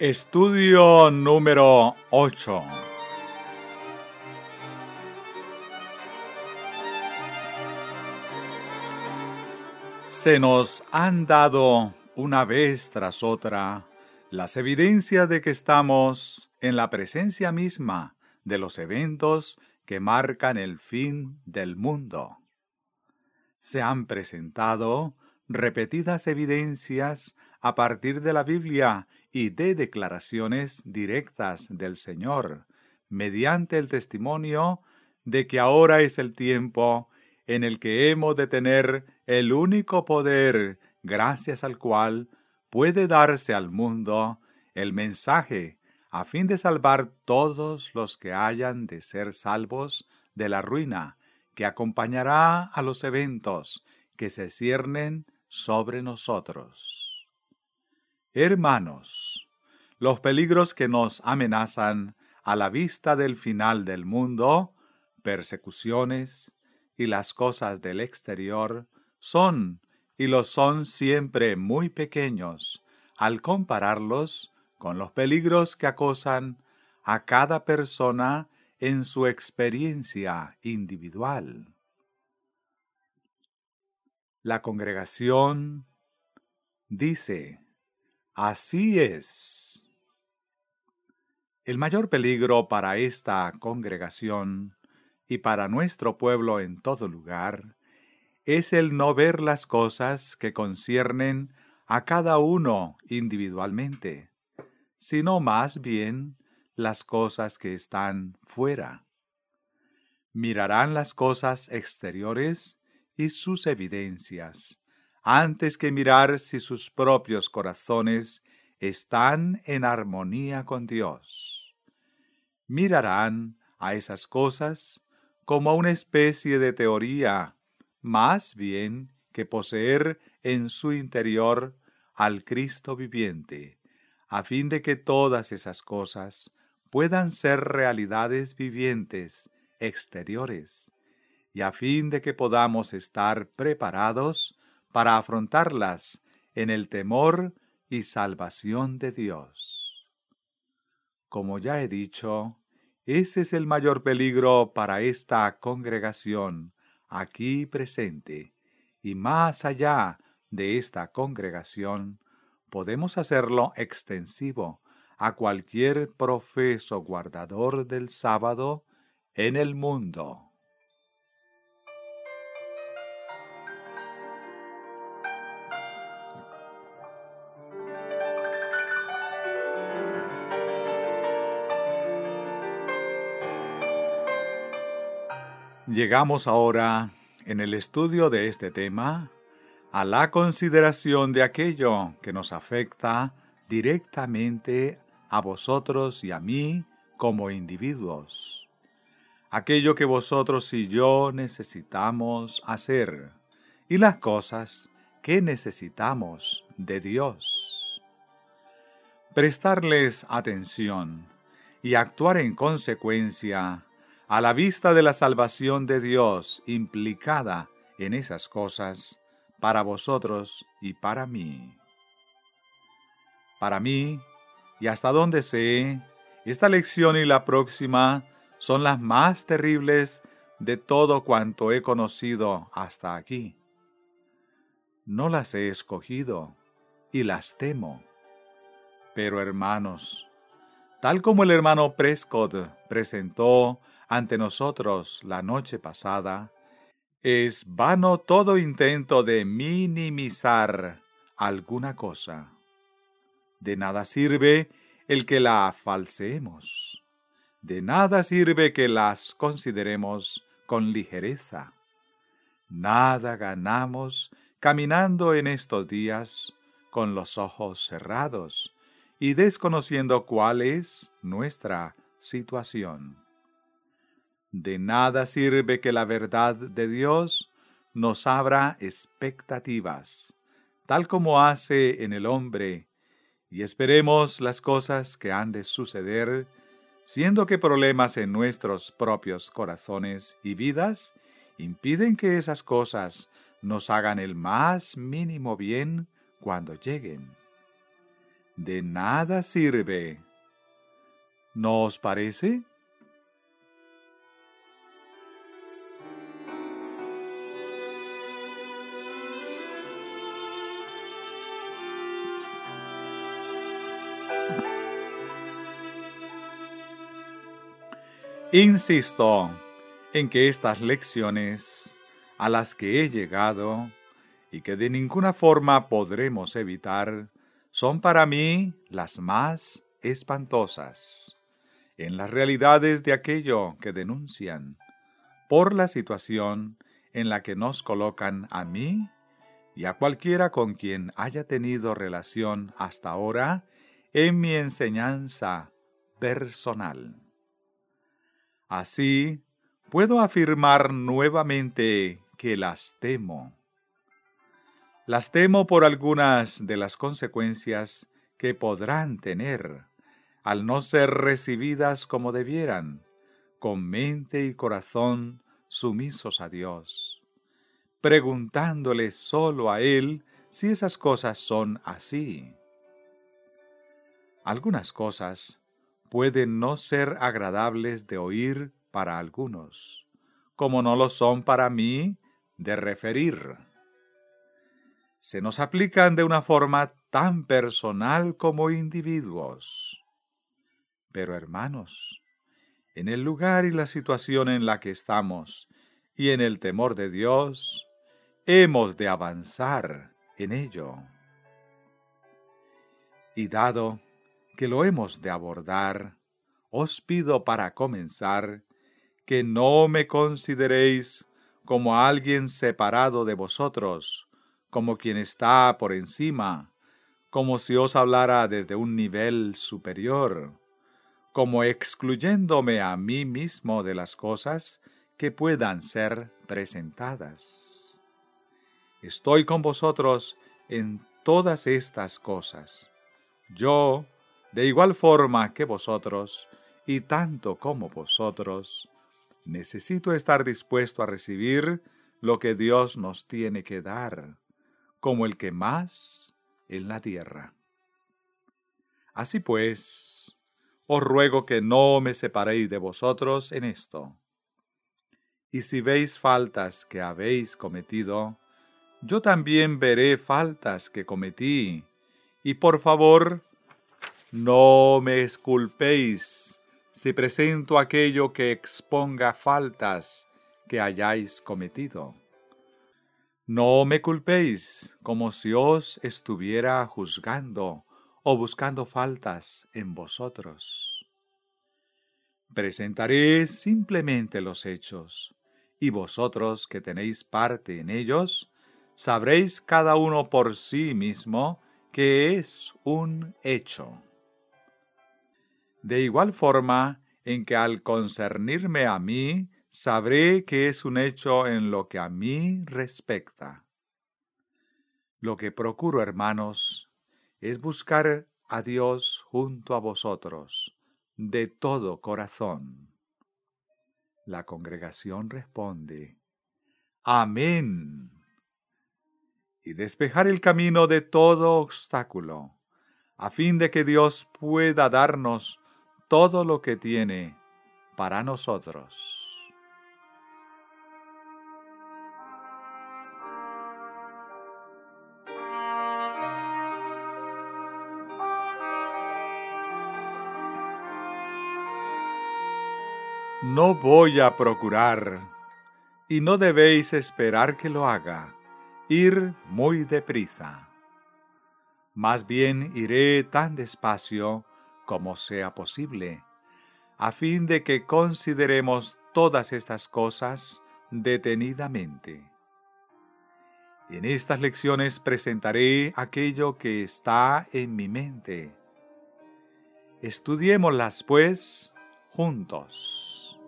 Estudio número 8. Se nos han dado una vez tras otra las evidencias de que estamos en la presencia misma de los eventos que marcan el fin del mundo. Se han presentado repetidas evidencias a partir de la Biblia y de declaraciones directas del Señor, mediante el testimonio de que ahora es el tiempo en el que hemos de tener el único poder gracias al cual puede darse al mundo el mensaje a fin de salvar todos los que hayan de ser salvos de la ruina que acompañará a los eventos que se ciernen sobre nosotros. Hermanos, los peligros que nos amenazan a la vista del final del mundo, persecuciones y las cosas del exterior, son y lo son siempre muy pequeños al compararlos con los peligros que acosan a cada persona en su experiencia individual. La congregación dice: así es. El mayor peligro para esta congregación y para nuestro pueblo en todo lugar es el no ver las cosas que conciernen a cada uno individualmente, sino más bien las cosas que están fuera. Mirarán las cosas exteriores y sus evidencias, antes que mirar si sus propios corazones están en armonía con Dios. Mirarán a esas cosas como una especie de teoría, más bien que poseer en su interior al Cristo viviente, a fin de que todas esas cosas puedan ser realidades vivientes exteriores, y a fin de que podamos estar preparados para afrontarlas en el temor y salvación de Dios. Como ya he dicho, ese es el mayor peligro para esta congregación aquí presente, y más allá de esta congregación, podemos hacerlo extensivo a cualquier profeso guardador del sábado en el mundo. Llegamos ahora, en el estudio de este tema, a la consideración de aquello que nos afecta directamente a vosotros y a mí como individuos. Aquello que vosotros y yo necesitamos hacer, y las cosas que necesitamos de Dios. Prestarles atención y actuar en consecuencia a la vista de la salvación de Dios implicada en esas cosas para vosotros y para mí. Para mí, y hasta donde sé, esta lección y la próxima son las más terribles de todo cuanto he conocido hasta aquí. No las he escogido y las temo. Pero hermanos, tal como el hermano Prescott presentó ante nosotros la noche pasada, es vano todo intento de minimizar alguna cosa. De nada sirve el que la falseemos. De nada sirve que las consideremos con ligereza. Nada ganamos caminando en estos días con los ojos cerrados y desconociendo cuál es nuestra situación. De nada sirve que la verdad de Dios nos abra expectativas, tal como hace en el hombre, y esperemos las cosas que han de suceder, siendo que problemas en nuestros propios corazones y vidas impiden que esas cosas nos hagan el más mínimo bien cuando lleguen. de nada sirve. ¿No os parece? Insisto en que estas lecciones a las que he llegado y que de ninguna forma podremos evitar son para mí las más espantosas en las realidades de aquello que denuncian por la situación en la que nos colocan a mí y a cualquiera con quien haya tenido relación hasta ahora en mi enseñanza personal. Así, puedo afirmar nuevamente que las temo. Las temo por algunas de las consecuencias que podrán tener al no ser recibidas como debieran, con mente y corazón sumisos a Dios, preguntándole solo a Él si esas cosas son así. Algunas cosas pueden no ser agradables de oír para algunos, como no lo son para mí de referir. Se nos aplican de una forma tan personal como individuos. Pero hermanos, en el lugar y la situación en la que estamos y en el temor de Dios, hemos de avanzar en ello. Y dado que lo hemos de abordar, os pido para comenzar que no me consideréis como alguien separado de vosotros, como quien está por encima, como si os hablara desde un nivel superior, como excluyéndome a mí mismo de las cosas que puedan ser presentadas. Estoy con vosotros en todas estas cosas. Yo, de igual forma que vosotros, y tanto como vosotros, necesito estar dispuesto a recibir lo que Dios nos tiene que dar, como el que más en la tierra. Así pues, os ruego que no me separéis de vosotros en esto. Y si veis faltas que habéis cometido, yo también veré faltas que cometí, y por favor, no me exculpéis si presento aquello que exponga faltas que hayáis cometido. No me culpéis como si os estuviera juzgando o buscando faltas en vosotros. Presentaré simplemente los hechos, y vosotros que tenéis parte en ellos, sabréis cada uno por sí mismo que es un hecho. De igual forma en que al concernirme a mí, sabré que es un hecho en lo que a mí respecta. Lo que procuro, hermanos, es buscar a Dios junto a vosotros, de todo corazón. La congregación responde, Amén, y despejar el camino de todo obstáculo, a fin de que Dios pueda darnos todo lo que tiene para nosotros. No voy a procurar, y no debéis esperar que lo haga, ir muy deprisa. Más bien iré tan despacio como sea posible, a fin de que consideremos todas estas cosas detenidamente. En estas lecciones presentaré aquello que está en mi mente. Estudiémoslas, pues, juntos.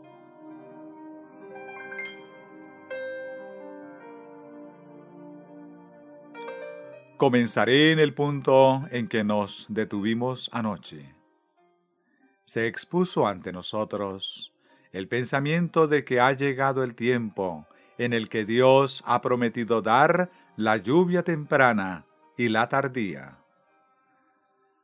Comenzaré en el punto en que nos detuvimos anoche. Se expuso ante nosotros el pensamiento de que ha llegado el tiempo en el que Dios ha prometido dar la lluvia temprana y la tardía.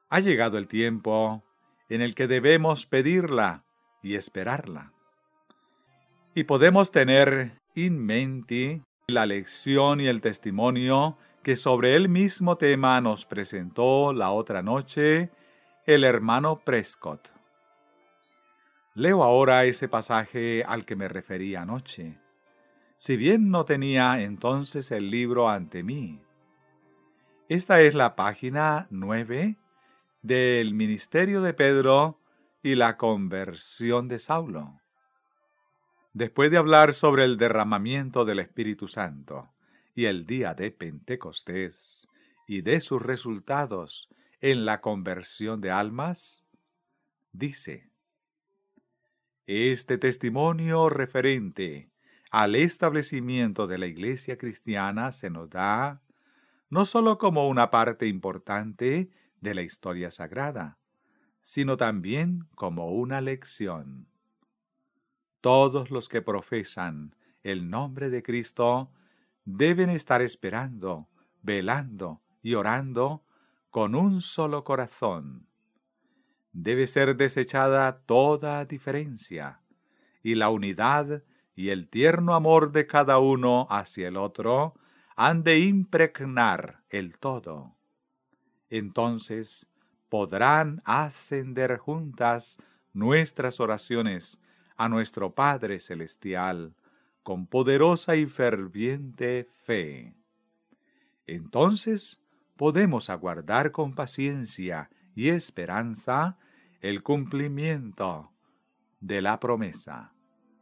Ha llegado el tiempo en el que debemos pedirla y esperarla. Y podemos tener en mente la lección y el testimonio que sobre el mismo tema nos presentó la otra noche el hermano Prescott. Leo ahora ese pasaje al que me referí anoche, si bien no tenía entonces el libro ante mí. Esta es la página 9 del ministerio de Pedro y la conversión de Saulo. Después de hablar sobre el derramamiento del Espíritu Santo y el día de Pentecostés y de sus resultados en la conversión de almas, dice: este testimonio referente al establecimiento de la Iglesia cristiana se nos da no sólo como una parte importante de la historia sagrada, sino también como una lección. Todos los que profesan el nombre de Cristo deben estar esperando, velando y orando con un solo corazón. Debe ser desechada toda diferencia, y la unidad y el tierno amor de cada uno hacia el otro han de impregnar el todo. Entonces podrán ascender juntas nuestras oraciones a nuestro Padre Celestial con poderosa y ferviente fe. Entonces podemos aguardar con paciencia y esperanza el cumplimiento de la promesa.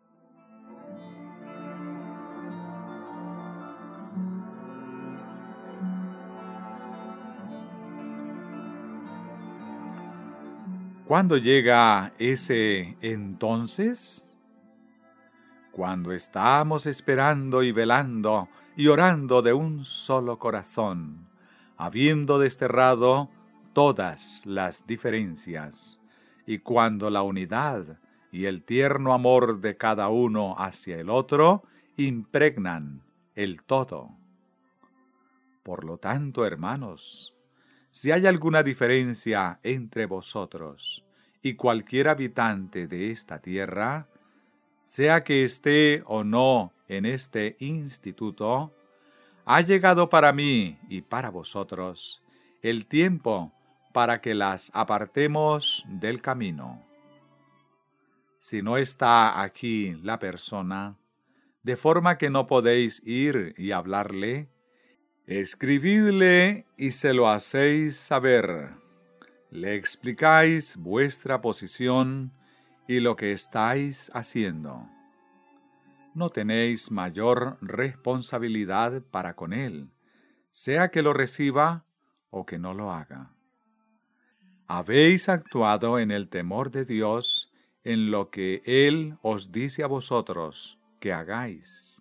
¿Cuándo llega ese entonces? Cuando estamos esperando y velando y orando de un solo corazón, habiendo desterrado todas las diferencias, y cuando la unidad y el tierno amor de cada uno hacia el otro impregnan el todo. Por lo tanto, hermanos, si hay alguna diferencia entre vosotros y cualquier habitante de esta tierra, sea que esté o no en este instituto, ha llegado para mí y para vosotros el tiempo para que las apartemos del camino. Si no está aquí la persona, de forma que no podéis ir y hablarle, escribidle y se lo hacéis saber. Le explicáis vuestra posición y lo que estáis haciendo. No tenéis mayor responsabilidad para con él, sea que lo reciba o que no lo haga. Habéis actuado en el temor de Dios en lo que Él os dice a vosotros que hagáis.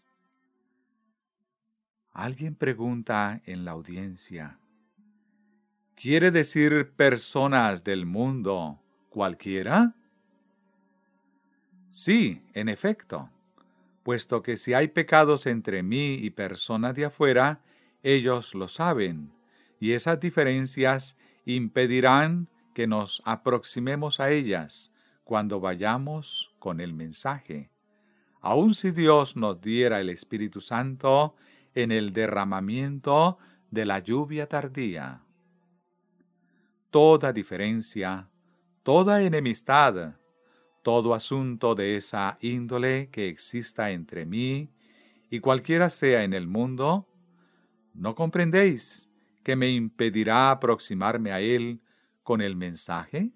Alguien pregunta en la audiencia: ¿quiere decir personas del mundo cualquiera? Sí, en efecto, puesto que si hay pecados entre mí y personas de afuera, ellos lo saben, y esas diferencias impedirán que nos aproximemos a ellas cuando vayamos con el mensaje. Aun si Dios nos diera el Espíritu Santo en el derramamiento de la lluvia tardía. Toda diferencia, toda enemistad, todo asunto de esa índole que exista entre mí y cualquiera sea en el mundo, ¿no comprendéis que me impedirá aproximarme a Él con el mensaje?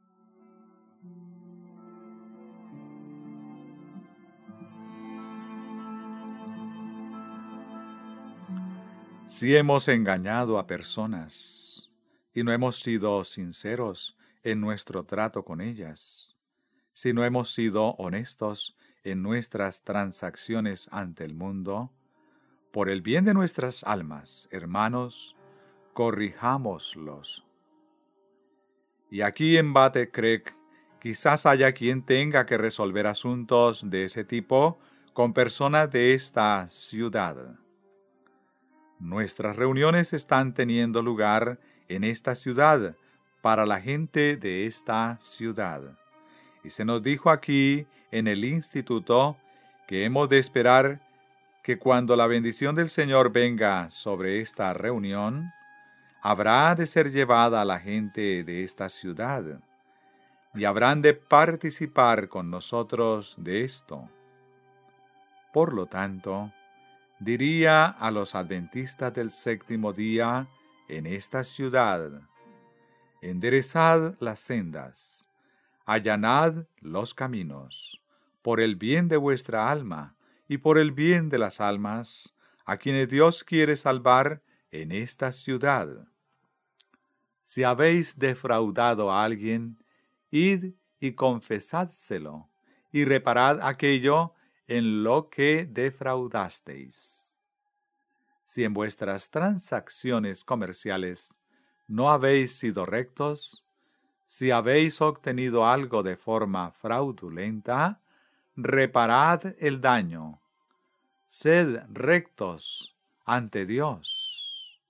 Si hemos engañado a personas y no hemos sido sinceros en nuestro trato con ellas, si no hemos sido honestos en nuestras transacciones ante el mundo, por el bien de nuestras almas, hermanos, corrijámoslos. Y aquí en Battle Creek, quizás haya quien tenga que resolver asuntos de ese tipo con personas de esta ciudad. Nuestras reuniones están teniendo lugar en esta ciudad para la gente de esta ciudad. Y se nos dijo aquí en el instituto que hemos de esperar que cuando la bendición del Señor venga sobre esta reunión, habrá de ser llevada a la gente de esta ciudad, y habrán de participar con nosotros de esto. Por lo tanto, diría a los adventistas del séptimo día en esta ciudad: enderezad las sendas, allanad los caminos, por el bien de vuestra alma y por el bien de las almas, a quienes Dios quiere salvar en esta ciudad. Si habéis defraudado a alguien, id y confesádselo, y reparad aquello en lo que defraudasteis. Si en vuestras transacciones comerciales no habéis sido rectos, si habéis obtenido algo de forma fraudulenta, reparad el daño. Sed rectos ante Dios.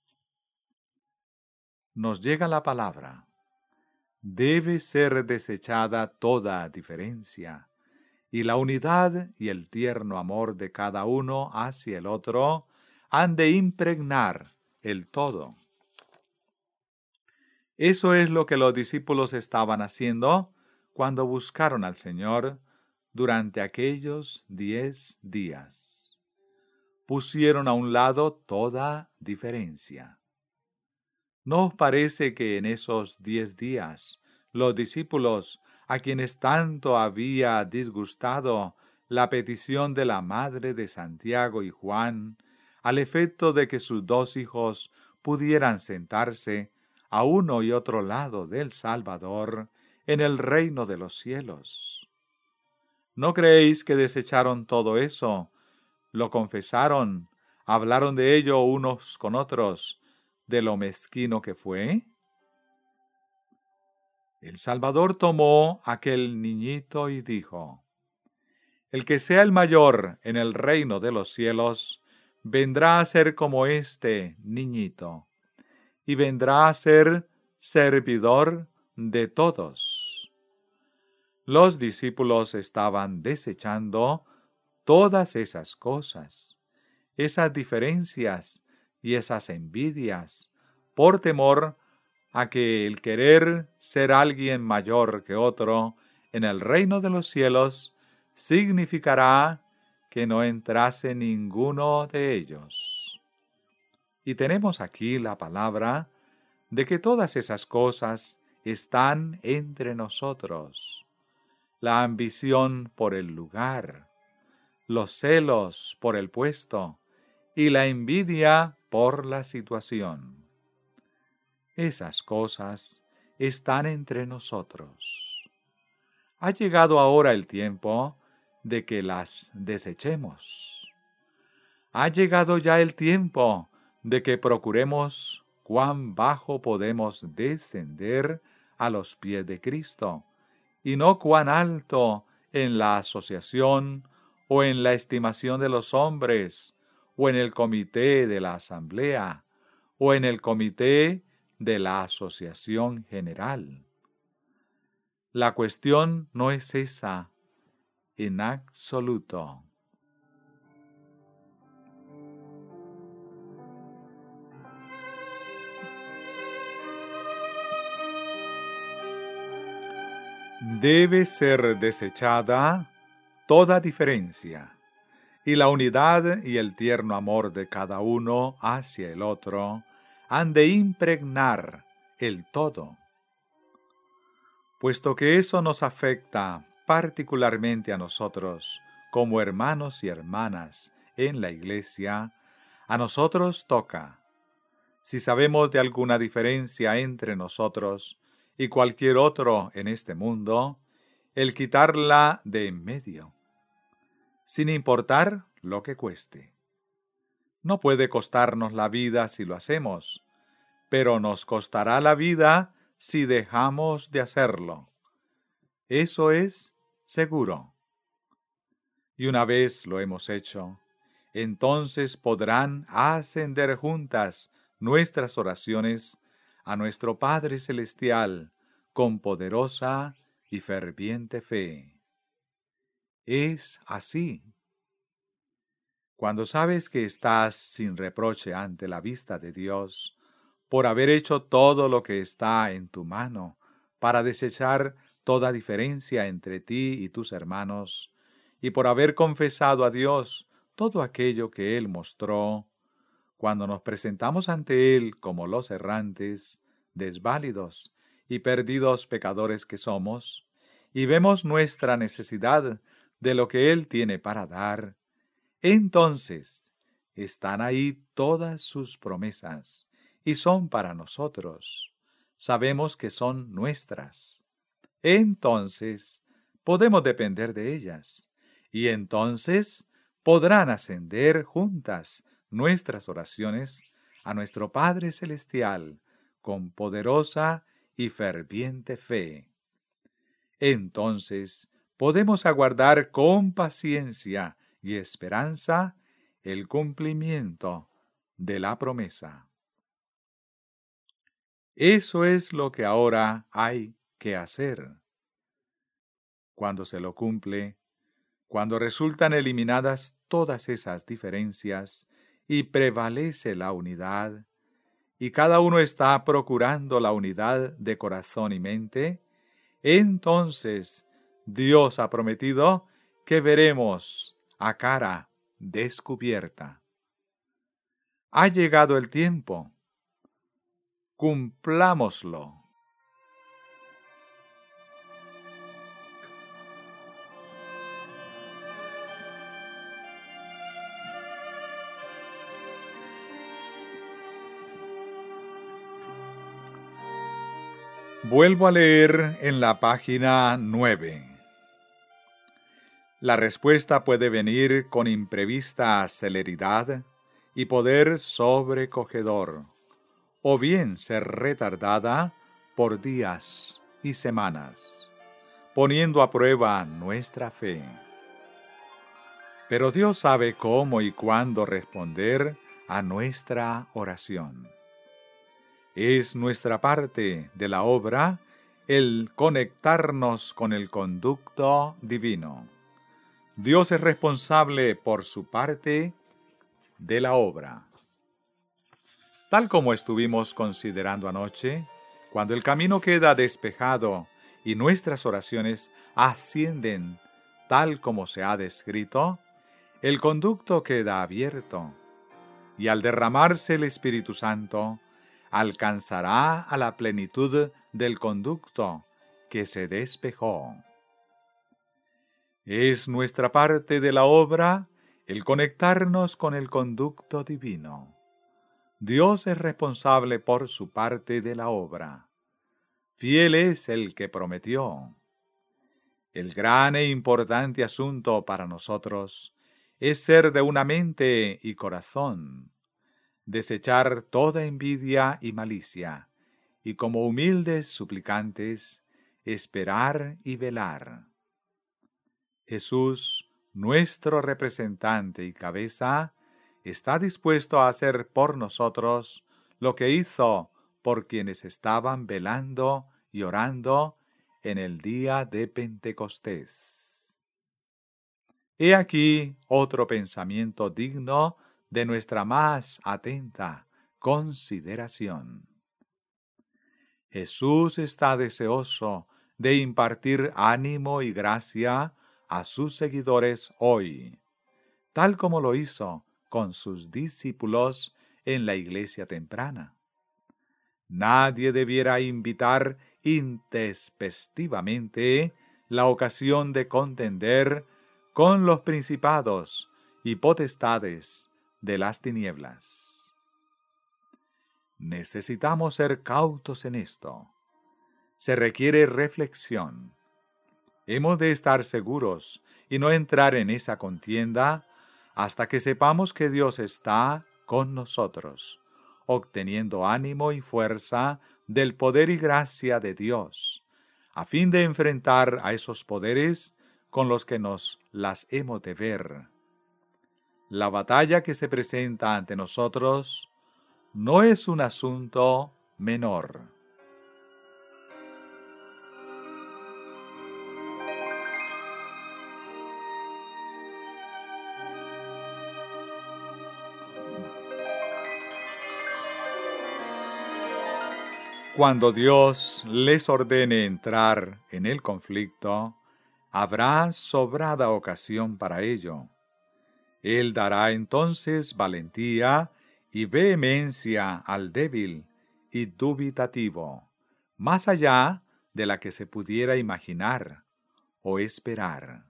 Nos llega la palabra: debe ser desechada toda diferencia, y la unidad y el tierno amor de cada uno hacia el otro han de impregnar el todo. Eso es lo que los discípulos estaban haciendo cuando buscaron al Señor durante aquellos 10 días. Pusieron a un lado toda diferencia. ¿No os parece que en esos 10 días los discípulos, a quienes tanto había disgustado la petición de la madre de Santiago y Juan, al efecto de que sus 2 hijos pudieran sentarse a uno y otro lado del Salvador en el reino de los cielos? ¿No creéis que desecharon todo eso? Lo confesaron, hablaron de ello unos con otros, de lo mezquino que fue. El Salvador tomó aquel niñito y dijo: el que sea el mayor en el reino de los cielos, vendrá a ser como este niñito, y vendrá a ser servidor de todos. Los discípulos estaban desechando todas esas cosas, esas diferencias y esas envidias, por temor a que el querer ser alguien mayor que otro en el reino de los cielos significará que no entrase ninguno de ellos. Y tenemos aquí la palabra de que todas esas cosas están entre nosotros: la ambición por el lugar, los celos por el puesto y la envidia por la situación. Esas cosas están entre nosotros. Ha llegado ahora el tiempo de que las desechemos. Ha llegado ya el tiempo de que procuremos cuán bajo podemos descender a los pies de Cristo, y no cuán alto en la asociación o en la estimación de los hombres, o en el comité de la asamblea, o en el comité de la asociación general. La cuestión no es esa en absoluto. Debe ser desechada toda diferencia, y la unidad y el tierno amor de cada uno hacia el otro han de impregnar el todo. Puesto que eso nos afecta particularmente a nosotros como hermanos y hermanas en la Iglesia, a nosotros toca, si sabemos de alguna diferencia entre nosotros y cualquier otro en este mundo, el quitarla de en medio, sin importar lo que cueste. No puede costarnos la vida si lo hacemos, pero nos costará la vida si dejamos de hacerlo. Eso es seguro. Y una vez lo hemos hecho, entonces podrán ascender juntas nuestras oraciones a nuestro Padre Celestial con poderosa y ferviente fe. Es así. Cuando sabes que estás sin reproche ante la vista de Dios, por haber hecho todo lo que está en tu mano para desechar toda diferencia entre ti y tus hermanos, y por haber confesado a Dios todo aquello que Él mostró, cuando nos presentamos ante Él como los errantes, desválidos y perdidos pecadores que somos, y vemos nuestra necesidad de lo que Él tiene para dar, entonces están ahí todas sus promesas, y son para nosotros. Sabemos que son nuestras. Entonces podemos depender de ellas, y entonces podrán ascender juntas nuestras oraciones a nuestro Padre Celestial con poderosa y ferviente fe. Entonces podemos aguardar con paciencia y esperanza el cumplimiento de la promesa. Eso es lo que ahora hay que hacer. Cuando se lo cumple, cuando resultan eliminadas todas esas diferencias y prevalece la unidad, y cada uno está procurando la unidad de corazón y mente, entonces Dios ha prometido que veremos a cara descubierta. Ha llegado el tiempo. Cumplámoslo. Vuelvo a leer en la página 9. La respuesta puede venir con imprevista celeridad y poder sobrecogedor, o bien ser retardada por días y semanas, poniendo a prueba nuestra fe. Pero Dios sabe cómo y cuándo responder a nuestra oración. Es nuestra parte de la obra el conectarnos con el conducto divino. Dios es responsable por su parte de la obra. Tal como estuvimos considerando anoche, cuando el camino queda despejado y nuestras oraciones ascienden tal como se ha descrito, el conducto queda abierto, y al derramarse el Espíritu Santo, alcanzará a la plenitud del conducto que se despejó. Es nuestra parte de la obra el conectarnos con el conducto divino. Dios es responsable por su parte de la obra. Fiel es el que prometió. El gran e importante asunto para nosotros es ser de una mente y corazón, desechar toda envidia y malicia, y como humildes suplicantes, esperar y velar. Jesús, nuestro representante y cabeza, está dispuesto a hacer por nosotros lo que hizo por quienes estaban velando y orando en el día de Pentecostés. He aquí otro pensamiento digno de nuestra más atenta consideración. Jesús está deseoso de impartir ánimo y gracia a sus seguidores hoy, tal como lo hizo con sus discípulos en la iglesia temprana. Nadie debiera invitar intempestivamente la ocasión de contender con los principados y potestades de las tinieblas. Necesitamos ser cautos en esto. Se requiere reflexión. Hemos de estar seguros y no entrar en esa contienda hasta que sepamos que Dios está con nosotros, obteniendo ánimo y fuerza del poder y gracia de Dios, a fin de enfrentar a esos poderes con los que nos las hemos de ver. La batalla que se presenta ante nosotros no es un asunto menor. Cuando Dios les ordene entrar en el conflicto, habrá sobrada ocasión para ello. Él dará entonces valentía y vehemencia al débil y dubitativo, más allá de la que se pudiera imaginar o esperar.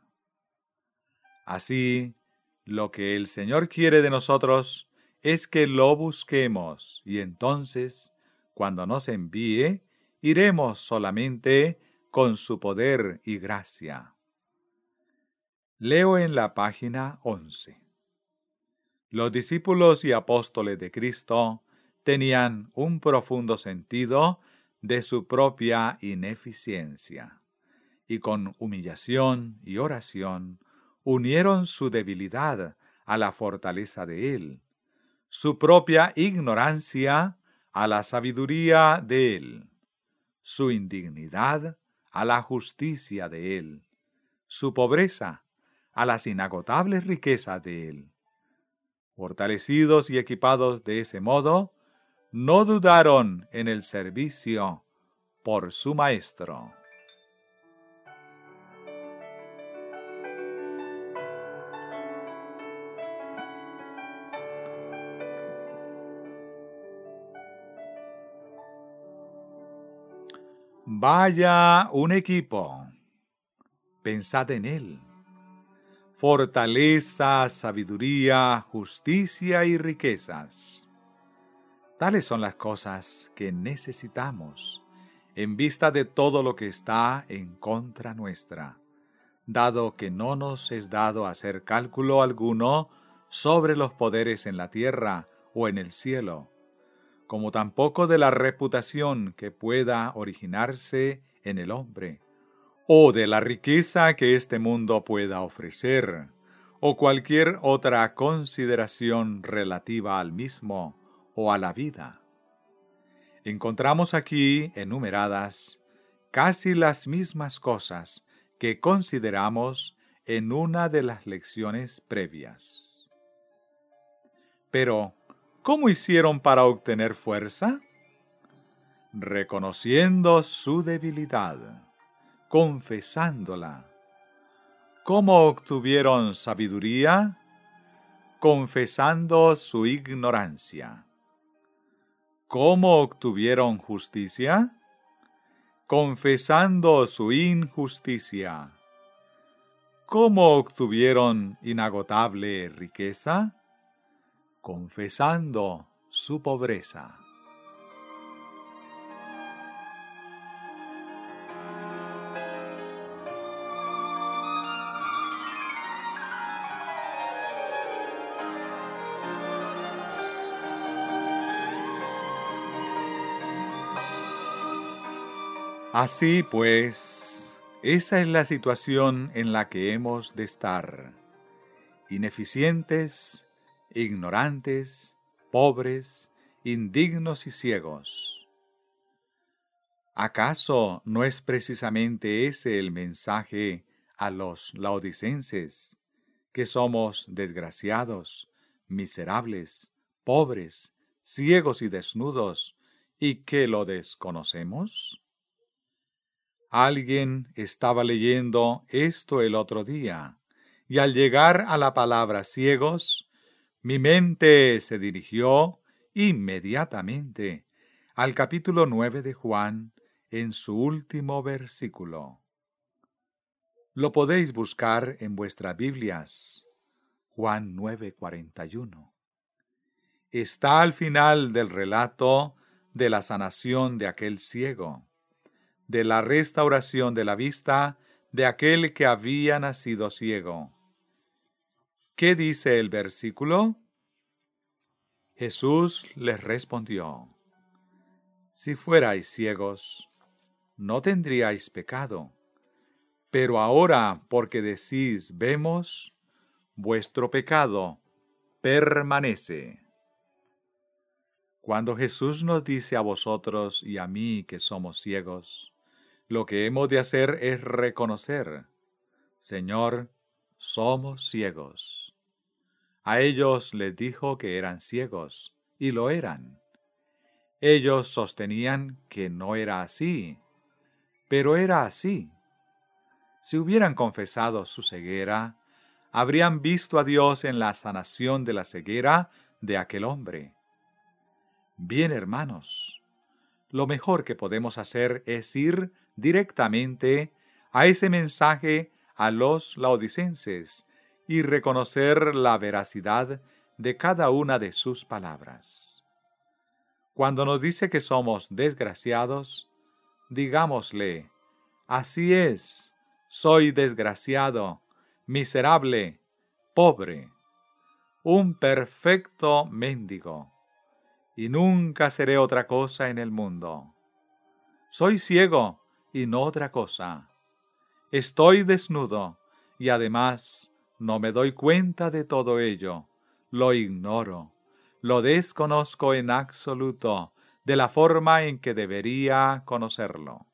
Así, lo que el Señor quiere de nosotros es que lo busquemos y entonces, cuando nos envíe, iremos solamente con su poder y gracia. Leo en la página 11. Los discípulos y apóstoles de Cristo tenían un profundo sentido de su propia ineficiencia, y con humillación y oración unieron su debilidad a la fortaleza de Él, su propia ignorancia a la sabiduría de Él, su indignidad a la justicia de Él, su pobreza a las inagotables riquezas de Él. Fortalecidos y equipados de ese modo, no dudaron en el servicio por su Maestro. Vaya un equipo. Pensad en él. Fortaleza, sabiduría, justicia y riquezas. Tales son las cosas que necesitamos en vista de todo lo que está en contra nuestra, dado que no nos es dado hacer cálculo alguno sobre los poderes en la tierra o en el cielo, como tampoco de la reputación que pueda originarse en el hombre, o de la riqueza que este mundo pueda ofrecer, o cualquier otra consideración relativa al mismo o a la vida. Encontramos aquí enumeradas casi las mismas cosas que consideramos en una de las lecciones previas. Pero, ¿cómo hicieron para obtener fuerza? Reconociendo su debilidad, confesándola. ¿Cómo obtuvieron sabiduría? Confesando su ignorancia. ¿Cómo obtuvieron justicia? Confesando su injusticia. ¿Cómo obtuvieron inagotable riqueza? Confesando su pobreza. Así pues, esa es la situación en la que hemos de estar, ineficientes, ignorantes, pobres, indignos y ciegos. ¿Acaso no es precisamente ese el mensaje a los laodicenses, que somos desgraciados, miserables, pobres, ciegos y desnudos, y que lo desconocemos? Alguien estaba leyendo esto el otro día, y al llegar a la palabra ciegos, mi mente se dirigió inmediatamente al capítulo 9 de Juan en su último versículo. Lo podéis buscar en vuestras Biblias, Juan 9:41. Está al final del relato de la sanación de aquel ciego, de la restauración de la vista de aquel que había nacido ciego. ¿Qué dice el versículo? Jesús les respondió: si fuerais ciegos, no tendríais pecado, pero ahora, porque decís vemos, vuestro pecado permanece. Cuando Jesús nos dice a vosotros y a mí que somos ciegos, lo que hemos de hacer es reconocer: Señor, somos ciegos. A ellos les dijo que eran ciegos, y lo eran. Ellos sostenían que no era así, pero era así. Si hubieran confesado su ceguera, habrían visto a Dios en la sanación de la ceguera de aquel hombre. Bien, hermanos, lo mejor que podemos hacer es ir directamente a ese mensaje a los laodicenses y reconocer la veracidad de cada una de sus palabras. Cuando nos dice que somos desgraciados, digámosle: así es, soy desgraciado, miserable, pobre, un perfecto mendigo, y nunca seré otra cosa en el mundo. Soy ciego y no otra cosa. Estoy desnudo y además no me doy cuenta de todo ello. Lo ignoro, lo desconozco en absoluto de la forma en que debería conocerlo.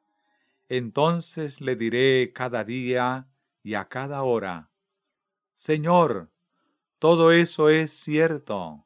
Entonces le diré cada día y a cada hora: Señor, todo eso es cierto,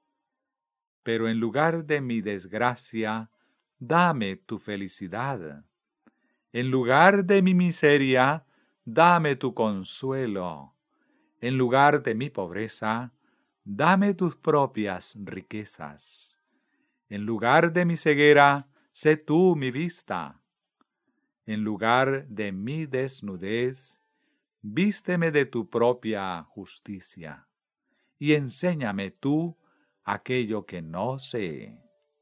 pero en lugar de mi desgracia, dame tu felicidad. En lugar de mi miseria, dame tu consuelo. En lugar de mi pobreza, dame tus propias riquezas. En lugar de mi ceguera, sé tú mi vista. En lugar de mi desnudez, vísteme de tu propia justicia, y enséñame tú aquello que no sé.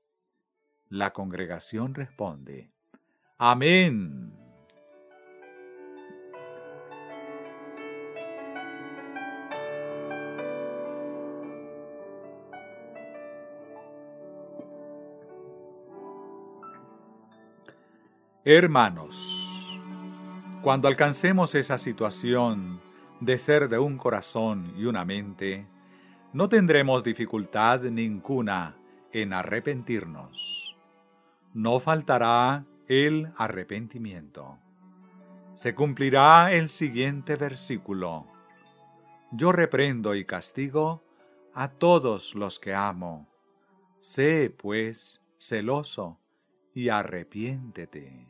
La congregación responde: Amén. Hermanos, cuando alcancemos esa situación de ser de un corazón y una mente, no tendremos dificultad ninguna en arrepentirnos. No faltará el arrepentimiento. Se cumplirá el siguiente versículo: Yo reprendo y castigo a todos los que amo. Sé, pues, celoso y arrepiéntete.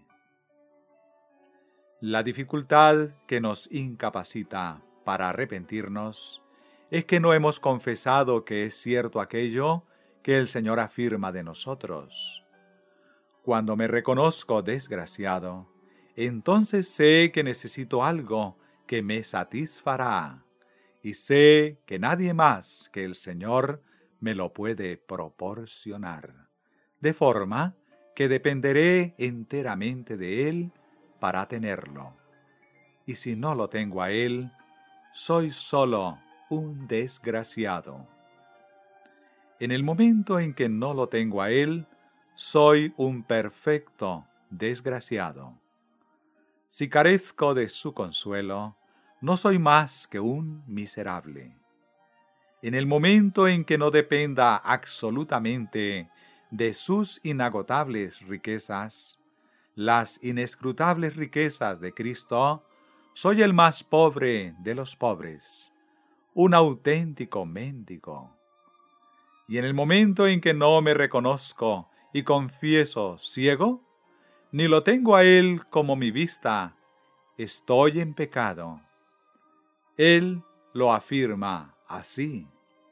La dificultad que nos incapacita para arrepentirnos es que no hemos confesado que es cierto aquello que el Señor afirma de nosotros. Cuando me reconozco desgraciado, entonces sé que necesito algo que me satisfará, y sé que nadie más que el Señor me lo puede proporcionar, de forma que dependeré enteramente de Él para tenerlo. Y si no lo tengo a Él, soy solo un desgraciado. En el momento en que no lo tengo a Él, soy un perfecto desgraciado. Si carezco de su consuelo, no soy más que un miserable. En el momento en que no dependa absolutamente de sus inagotables riquezas, las inescrutables riquezas de Cristo, soy el más pobre de los pobres, un auténtico mendigo. Y en el momento en que no me reconozco y confieso ciego, ni lo tengo a Él como mi vista, estoy en pecado. Él lo afirma así.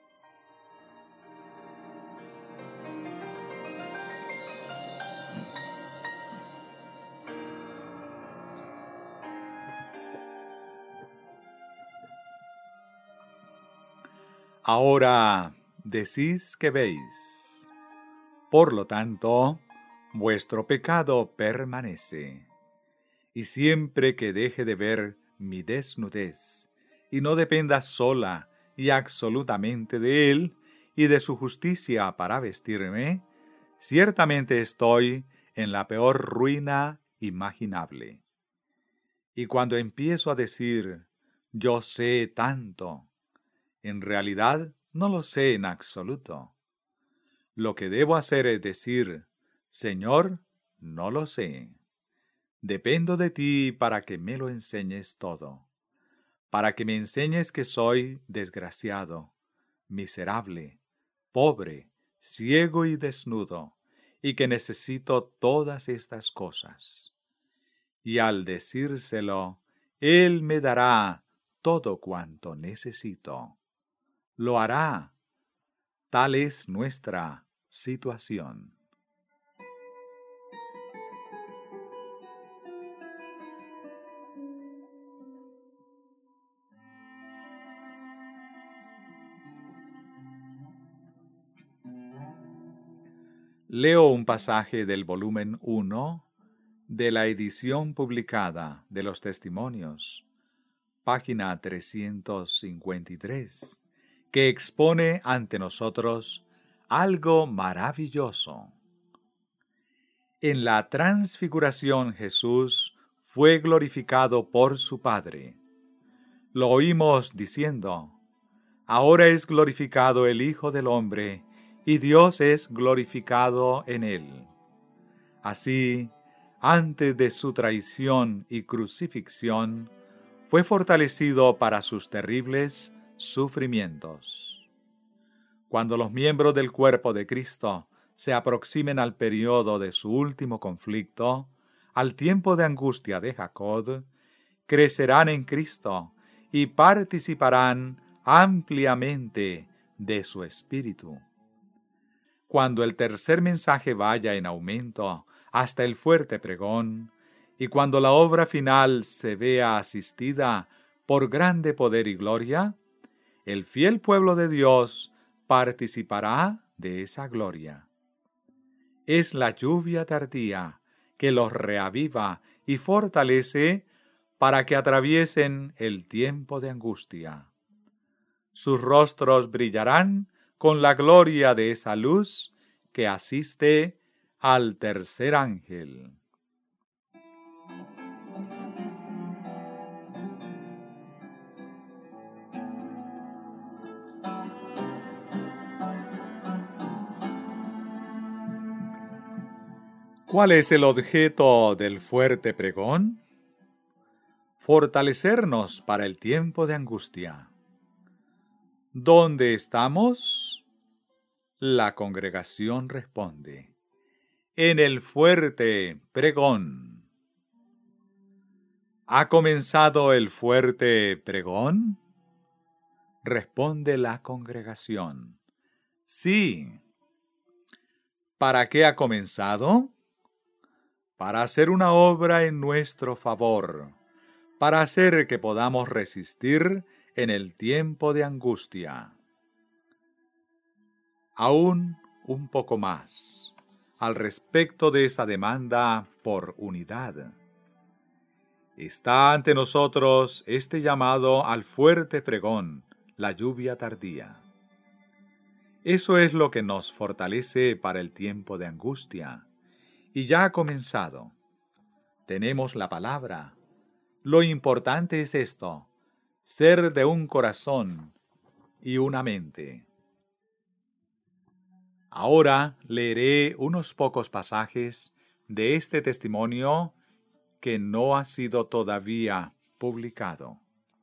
Ahora decís que veis. Por lo tanto, vuestro pecado permanece. Y siempre que deje de ver mi desnudez, y no dependa sola y absolutamente de Él y de su justicia para vestirme, ciertamente estoy en la peor ruina imaginable. Y cuando empiezo a decir: yo sé tanto, en realidad no lo sé en absoluto. Lo que debo hacer es decir, Señor, no lo sé. Dependo de ti para que me lo enseñes todo, para que me enseñes que soy desgraciado, miserable, pobre, ciego y desnudo, y que necesito todas estas cosas. Y al decírselo, Él me dará todo cuanto necesito. Lo hará. Tal es nuestra situación. Leo un pasaje del volumen 1 de la edición publicada de los Testimonios, página 353, que expone ante nosotros algo maravilloso. En la transfiguración Jesús fue glorificado por su Padre. Lo oímos diciendo, ahora es glorificado el Hijo del Hombre, y Dios es glorificado en él. Así, antes de su traición y crucifixión, fue fortalecido para sus terribles sufrimientos. Cuando los miembros del cuerpo de Cristo se aproximen al periodo de su último conflicto, al tiempo de angustia de Jacob, crecerán en Cristo y participarán ampliamente de su espíritu. Cuando el tercer mensaje vaya en aumento hasta el fuerte pregón, y cuando la obra final se vea asistida por grande poder y gloria, el fiel pueblo de Dios participará de esa gloria. Es la lluvia tardía que los reaviva y fortalece para que atraviesen el tiempo de angustia. Sus rostros brillarán con la gloria de esa luz que asiste al tercer ángel. ¿Cuál es el objeto del fuerte pregón? Fortalecernos para el tiempo de angustia. ¿Dónde estamos? La congregación responde, en el fuerte pregón. ¿Ha comenzado el fuerte pregón? Responde la congregación, sí. ¿Para qué ha comenzado? Para hacer una obra en nuestro favor, para hacer que podamos resistir en el tiempo de angustia. Aún un poco más al respecto de esa demanda por unidad. Está ante nosotros este llamado al fuerte pregón, la lluvia tardía. Eso es lo que nos fortalece para el tiempo de angustia. Y ya ha comenzado. Tenemos la palabra. Lo importante es esto, ser de un corazón y una mente. Ahora leeré unos pocos pasajes de este testimonio que no ha sido todavía publicado.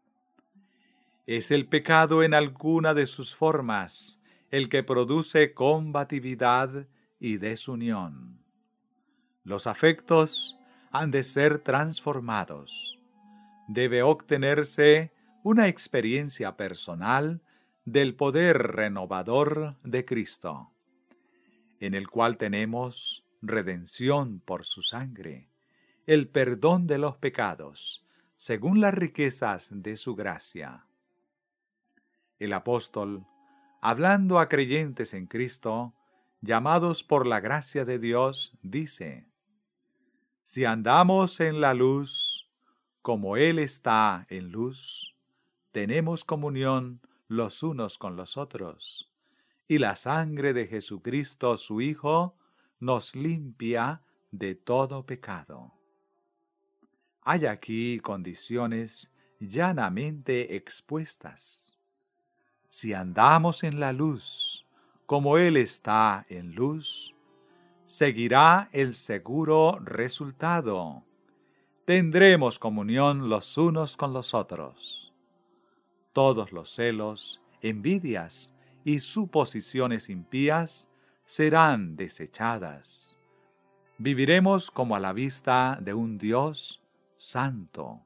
Es el pecado en alguna de sus formas el que produce combatividad y desunión. Los afectos han de ser transformados. Debe obtenerse una experiencia personal del poder renovador de Cristo, en el cual tenemos redención por su sangre, el perdón de los pecados, según las riquezas de su gracia. El apóstol, hablando a creyentes en Cristo, llamados por la gracia de Dios, dice: si andamos en la luz, como Él está en luz, tenemos comunión los unos con los otros, y la sangre de Jesucristo, su Hijo, nos limpia de todo pecado. Hay aquí condiciones llanamente expuestas. Si andamos en la luz, como Él está en luz, seguirá el seguro resultado. Tendremos comunión los unos con los otros. Todos los celos, envidias y suposiciones impías serán desechadas. Viviremos como a la vista de un Dios santo.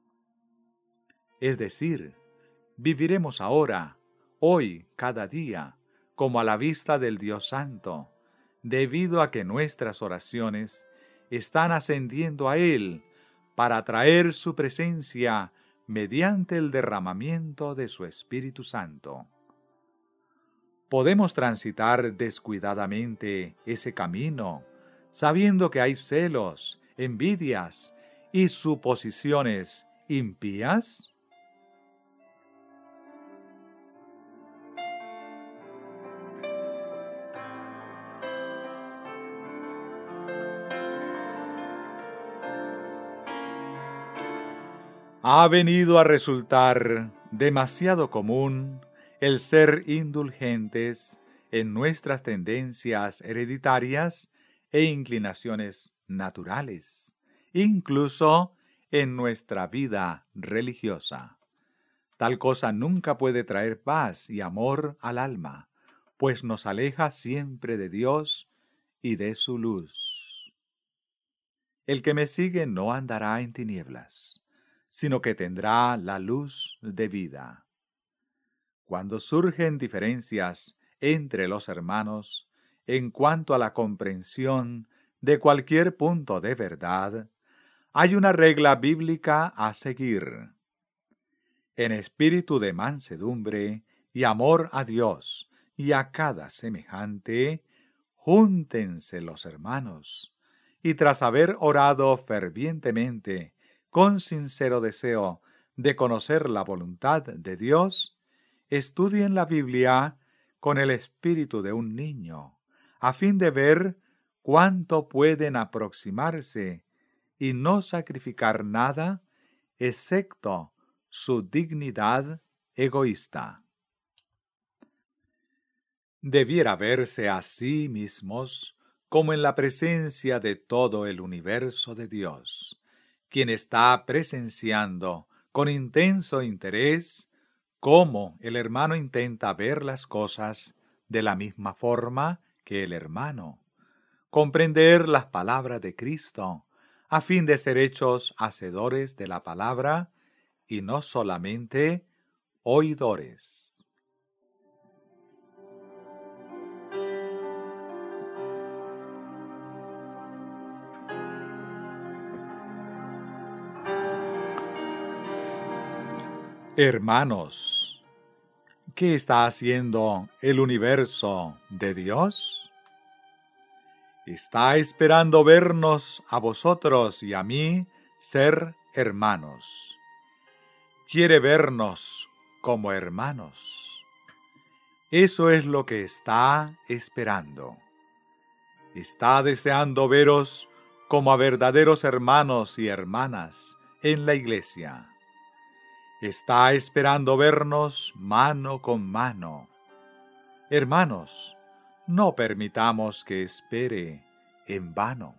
Es decir, viviremos ahora, hoy, cada día, como a la vista del Dios santo, debido a que nuestras oraciones están ascendiendo a Él para traer su presencia mediante el derramamiento de su Espíritu Santo. Podemos transitar descuidadamente ese camino, sabiendo que hay celos, envidias y suposiciones impías. Ha venido a resultar demasiado común el ser indulgentes en nuestras tendencias hereditarias e inclinaciones naturales, incluso en nuestra vida religiosa. Tal cosa nunca puede traer paz y amor al alma, pues nos aleja siempre de Dios y de su luz. El que me sigue no andará en tinieblas, sino que tendrá la luz de vida. Cuando surgen diferencias entre los hermanos en cuanto a la comprensión de cualquier punto de verdad, hay una regla bíblica a seguir. En espíritu de mansedumbre y amor a Dios y a cada semejante, júntense los hermanos, y tras haber orado fervientemente, con sincero deseo de conocer la voluntad de Dios, estudien la Biblia con el espíritu de un niño, a fin de ver cuánto pueden aproximarse y no sacrificar nada, excepto su dignidad egoísta. Debiera verse a sí mismos como en la presencia de todo el universo de Dios, quien está presenciando con intenso interés cómo el hermano intenta ver las cosas de la misma forma que el hermano, comprender las palabras de Cristo, a fin de ser hechos hacedores de la palabra y no solamente oidores. Hermanos, ¿qué está haciendo el universo de Dios? Está esperando vernos a vosotros y a mí ser hermanos. Quiere vernos como hermanos. Eso es lo que está esperando. Está deseando veros como a verdaderos hermanos y hermanas en la iglesia. Está esperando vernos mano con mano. Hermanos, no permitamos que espere en vano.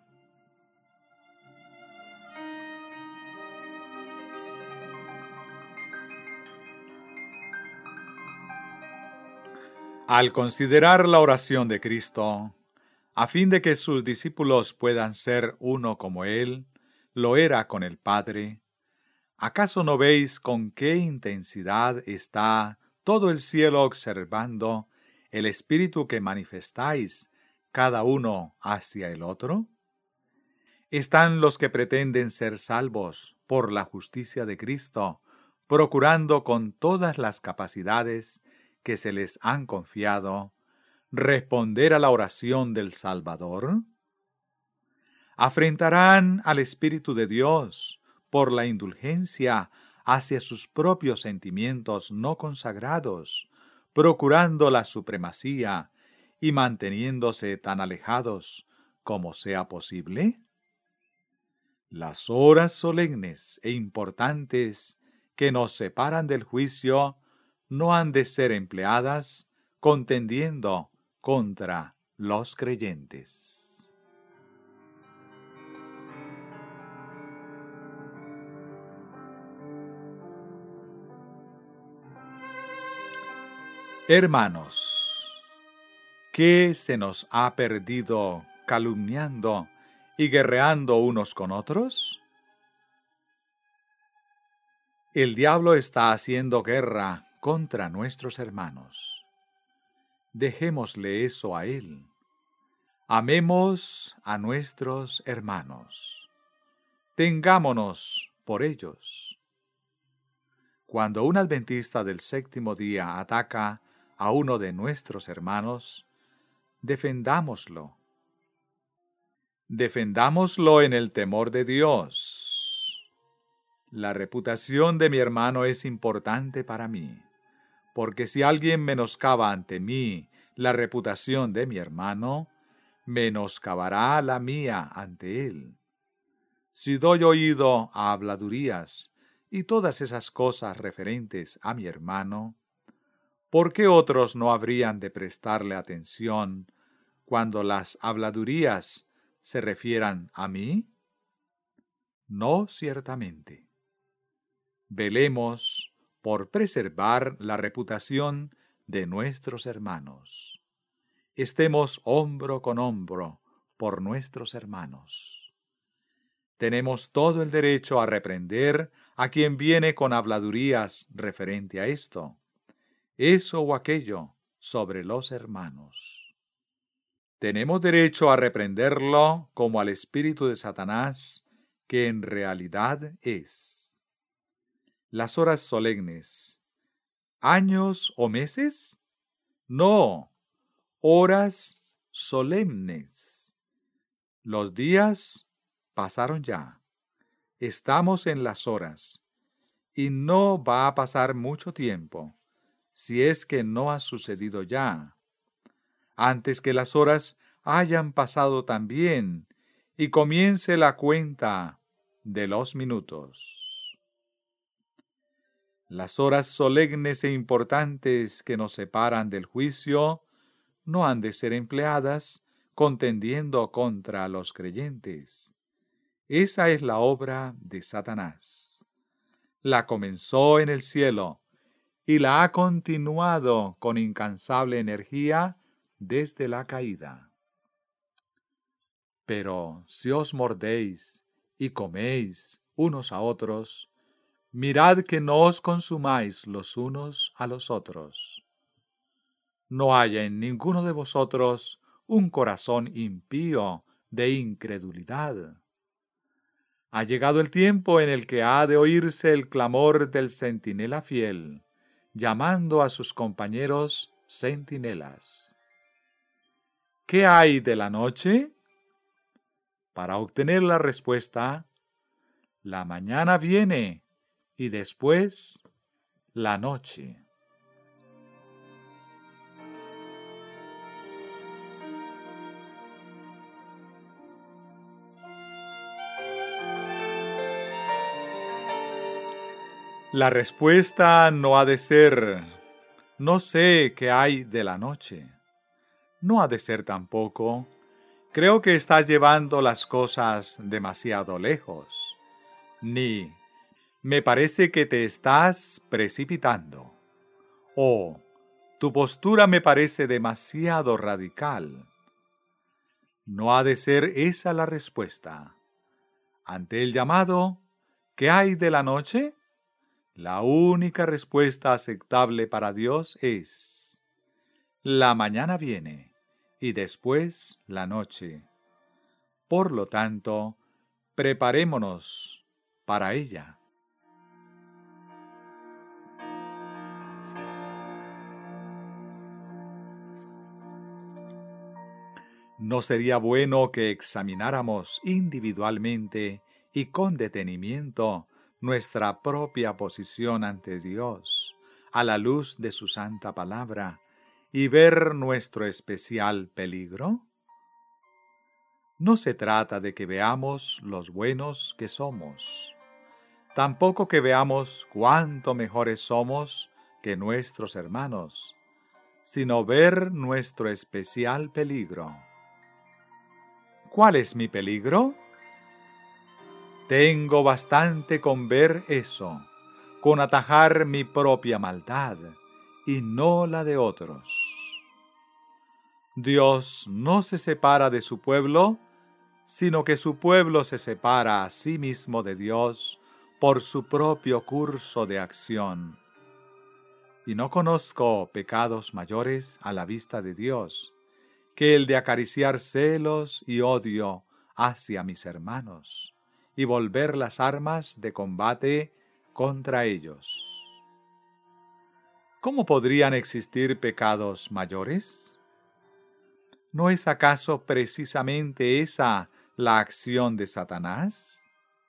Al considerar la oración de Cristo, a fin de que sus discípulos puedan ser uno como Él lo era con el Padre, ¿acaso no veis con qué intensidad está todo el cielo observando el espíritu que manifestáis cada uno hacia el otro? Están los que pretenden ser salvos por la justicia de Cristo, procurando con todas las capacidades que se les han confiado responder a la oración del Salvador. Afrentarán al Espíritu de Dios por la indulgencia hacia sus propios sentimientos no consagrados, procurando la supremacía y manteniéndose tan alejados como sea posible. Las horas solemnes e importantes que nos separan del juicio no han de ser empleadas contendiendo contra los creyentes. Hermanos, ¿qué se nos ha perdido calumniando y guerreando unos con otros? El diablo está haciendo guerra contra nuestros hermanos. Dejémosle eso a él. Amemos a nuestros hermanos. Tengámonos por ellos. Cuando un adventista del séptimo día ataca a uno de nuestros hermanos, defendámoslo. Defendámoslo en el temor de Dios. La reputación de mi hermano es importante para mí, porque si alguien menoscaba ante mí la reputación de mi hermano, menoscabará la mía ante él. Si doy oído a habladurías y todas esas cosas referentes a mi hermano, ¿por qué otros no habrían de prestarle atención cuando las habladurías se refieran a mí? No, ciertamente. Velemos por preservar la reputación de nuestros hermanos. Estemos hombro con hombro por nuestros hermanos. Tenemos todo el derecho a reprender a quien viene con habladurías referente a esto, eso o aquello sobre los hermanos. Tenemos derecho a reprenderlo como al espíritu de Satanás, que en realidad es. Las horas solemnes, ¿años o meses? No, horas solemnes. Los días pasaron ya. Estamos en las horas, y no va a pasar mucho tiempo, si es que no ha sucedido ya, antes que las horas hayan pasado también, y comience la cuenta de los minutos. Las horas solemnes e importantes que nos separan del juicio no han de ser empleadas contendiendo contra los creyentes. Esa es la obra de Satanás. La comenzó en el cielo y la ha continuado con incansable energía desde la caída. Pero si os mordéis y coméis unos a otros, mirad que no os consumáis los unos a los otros. No haya en ninguno de vosotros un corazón impío de incredulidad. Ha llegado el tiempo en el que ha de oírse el clamor del centinela fiel, llamando a sus compañeros centinelas. ¿Qué hay de la noche? Para obtener la respuesta, la mañana viene y después la noche. La respuesta no ha de ser, no sé qué hay de la noche. No ha de ser tampoco, creo que estás llevando las cosas demasiado lejos. Ni, me parece que te estás precipitando. O, tu postura me parece demasiado radical. No ha de ser esa la respuesta. Ante el llamado, ¿qué hay de la noche? La única respuesta aceptable para Dios es: la mañana viene y después la noche. Por lo tanto, preparémonos para ella. ¿No sería bueno que examináramos individualmente y con detenimiento nuestra propia posición ante Dios, a la luz de su santa palabra, y ver nuestro especial peligro? No se trata de que veamos los buenos que somos, tampoco que veamos cuánto mejores somos que nuestros hermanos, sino ver nuestro especial peligro. ¿Cuál es mi peligro? Tengo bastante con ver eso, con atajar mi propia maldad y no la de otros. Dios no se separa de su pueblo, sino que su pueblo se separa a sí mismo de Dios por su propio curso de acción. Y no conozco pecados mayores a la vista de Dios que el de acariciar celos y odio hacia mis hermanos y volver las armas de combate contra ellos. ¿Cómo podrían existir pecados mayores? ¿No es acaso precisamente esa la acción de Satanás?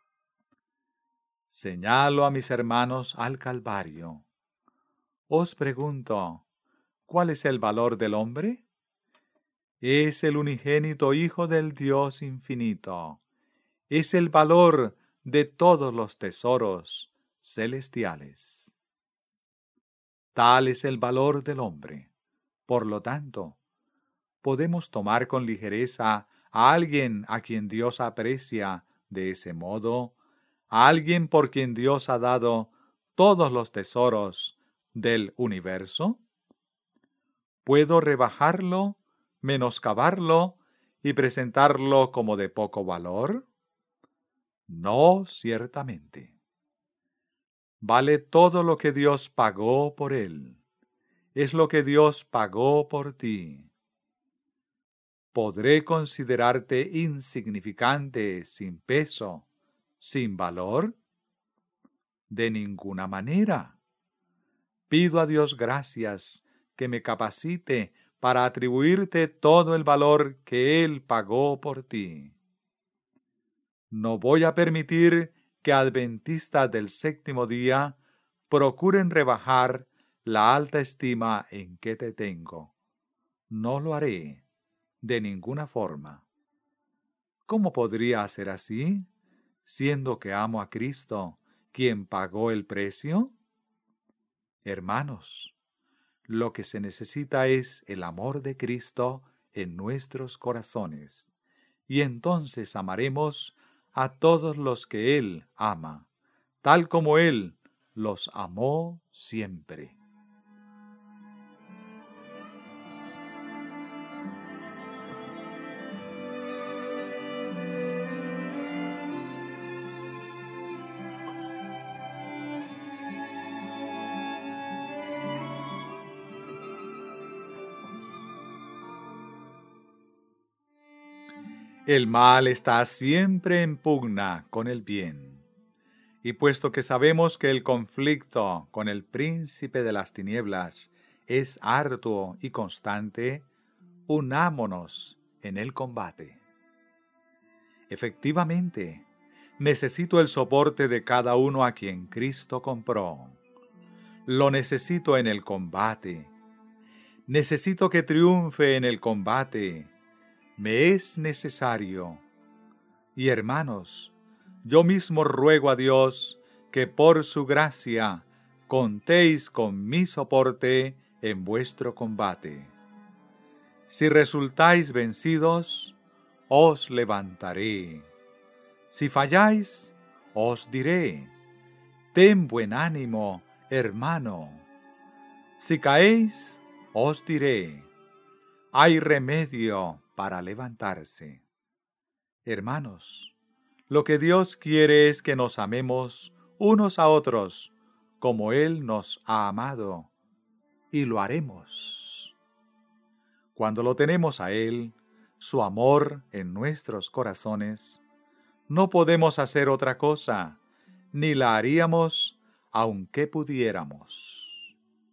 Señalo a mis hermanos al Calvario. Os pregunto, ¿cuál es el valor del hombre? Es el unigénito Hijo del Dios infinito. Es el valor de todos los tesoros celestiales. Tal es el valor del hombre. Por lo tanto, podemos tomar con ligereza a alguien a quien Dios aprecia de ese modo, a alguien por quien Dios ha dado todos los tesoros del universo. ¿Puedo rebajarlo, menoscabarlo y presentarlo como de poco valor? No, ciertamente. Vale todo lo que Dios pagó por él. Es lo que Dios pagó por ti. ¿Podré considerarte insignificante, sin peso, sin valor? De ninguna manera. Pido a Dios gracias que me capacite para atribuirte todo el valor que Él pagó por ti. No voy a permitir que adventistas del séptimo día procuren rebajar la alta estima en que te tengo. No lo haré, de ninguna forma. ¿Cómo podría hacer así, siendo que amo a Cristo, quien pagó el precio? Hermanos, lo que se necesita es el amor de Cristo en nuestros corazones, y entonces amaremos a todos los que Él ama, tal como Él los amó siempre. El mal está siempre en pugna con el bien. Y puesto que sabemos que el conflicto con el príncipe de las tinieblas es arduo y constante, unámonos en el combate. Efectivamente, necesito el soporte de cada uno a quien Cristo compró. Lo necesito en el combate. Necesito que triunfe en el combate. Me es necesario. Y hermanos, yo mismo ruego a Dios que por su gracia contéis con mi soporte en vuestro combate. Si resultáis vencidos, os levantaré. Si falláis, os diré, ten buen ánimo, hermano. Si caéis, os diré, hay remedio para levantarse. Hermanos, lo que Dios quiere es que nos amemos unos a otros como Él nos ha amado, y lo haremos. Cuando lo tenemos a Él, su amor en nuestros corazones, no podemos hacer otra cosa, ni la haríamos aunque pudiéramos.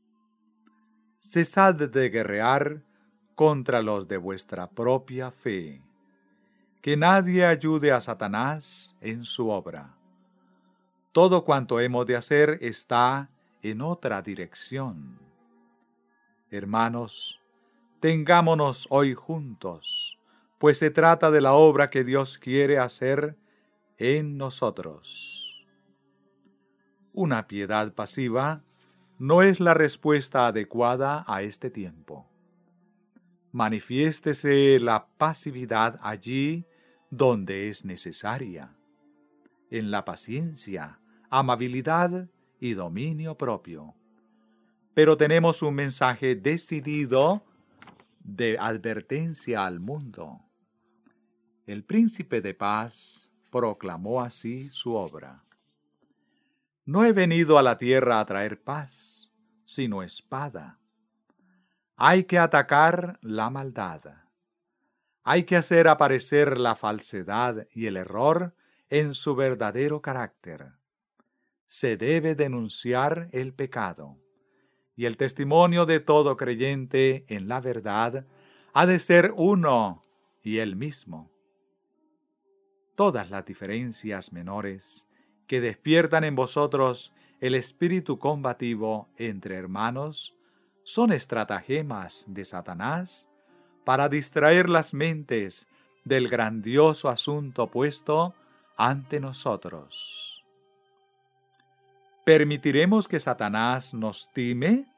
Cesad de guerrear contra los de vuestra propia fe. Que nadie ayude a Satanás en su obra. Todo cuanto hemos de hacer está en otra dirección. Hermanos, tengámonos hoy juntos, pues se trata de la obra que Dios quiere hacer en nosotros. Una piedad pasiva no es la respuesta adecuada a este tiempo. Manifiéstese la pasividad allí donde es necesaria, en la paciencia, amabilidad y dominio propio. Pero tenemos un mensaje decidido de advertencia al mundo. El príncipe de paz proclamó así su obra. No he venido a la tierra a traer paz, sino espada. Hay que atacar la maldad. Hay que hacer aparecer la falsedad y el error en su verdadero carácter. Se debe denunciar el pecado. Y el testimonio de todo creyente en la verdad ha de ser uno y el mismo. Todas las diferencias menores que despiertan en vosotros el espíritu combativo entre hermanos son estratagemas de Satanás para distraer las mentes del grandioso asunto puesto ante nosotros. ¿Permitiremos que Satanás nos time?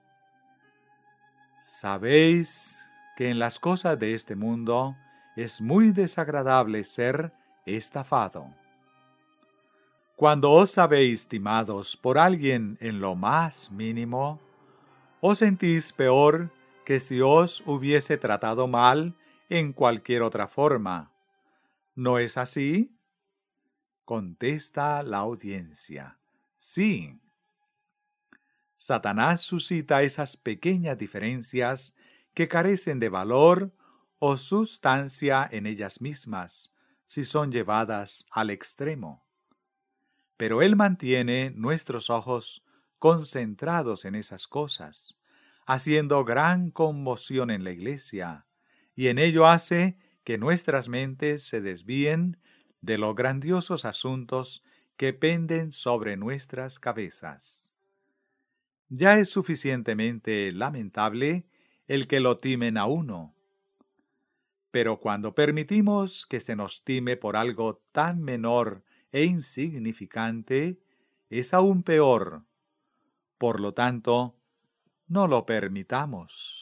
Sabéis que en las cosas de este mundo es muy desagradable ser estafado. Cuando os sabéis timados por alguien en lo más mínimo, os sentís peor que si os hubiese tratado mal en cualquier otra forma. ¿No es así? Contesta la audiencia. Sí. Satanás suscita esas pequeñas diferencias que carecen de valor o sustancia en ellas mismas, si son llevadas al extremo. Pero él mantiene nuestros ojos concentrados en esas cosas, haciendo gran conmoción en la iglesia, y en ello hace que nuestras mentes se desvíen de los grandiosos asuntos que penden sobre nuestras cabezas. Ya es suficientemente lamentable el que lo timen a uno. Pero cuando permitimos que se nos time por algo tan menor e insignificante, es aún peor. Por lo tanto, no lo permitamos.